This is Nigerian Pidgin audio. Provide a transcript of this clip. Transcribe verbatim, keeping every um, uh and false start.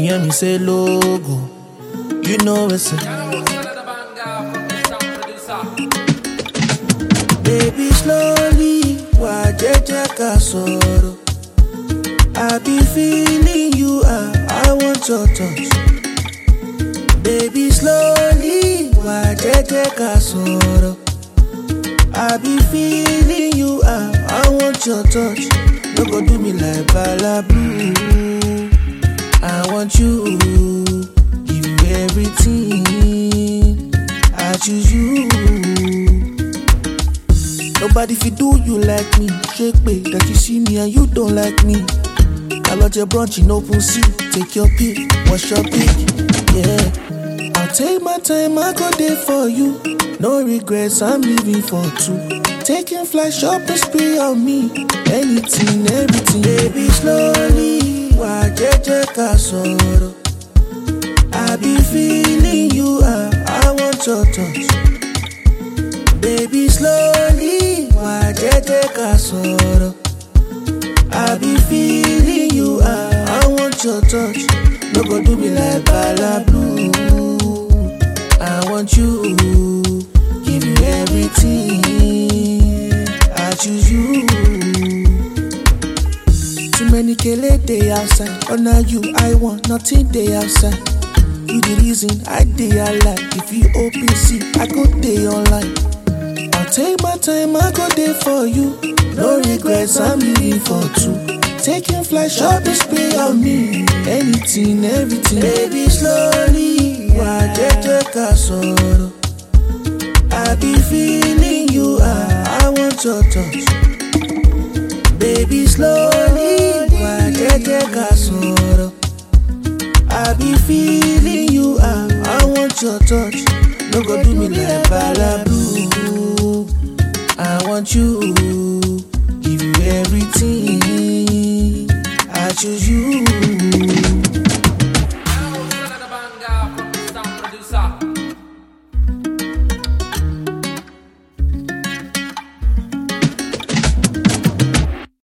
hear me say logo, you know it's a baby slowly, why jeje ka soro. I be feeling you, ah, I want your touch. Baby slowly, why jeje ka soro. I be feeling you, ah, I want your touch. No go do me like Balaboo. I want you, give you everything. I choose you. Nobody fi do you like me. Shake me, that you see me and you don't like me. I love your brunch in open sea. Take your pick, what's your pick? Yeah, I'll take my time, I go there for you. No regrets, I'm leaving for two. Taking flight, shopping spree on me. Anything, everything. Baby, slowly, why jeje ka soro. I be feeling you, ah, I want your touch. Baby, slowly, why jeje ka soro. I be feeling you, ah, I want your touch. No go do me like Balaboo. I want you, give you everything. I choose you. Too many kele day outside, but now you I want, nothing day outside. You the reason I day alive. If you open see, I go day online. I'll take my time, I go there for you. No regrets, I'm leaving for two. Taking flight, shopping spree on me. Anything, everything. Baby, slowly, why jeje ka soro. I be feeling you, ah, I want your touch. Baby, slowly, why jeje ka soro. I be feeling you, ah, I want your touch. No go do me like Balaboo. I want you, give you everything.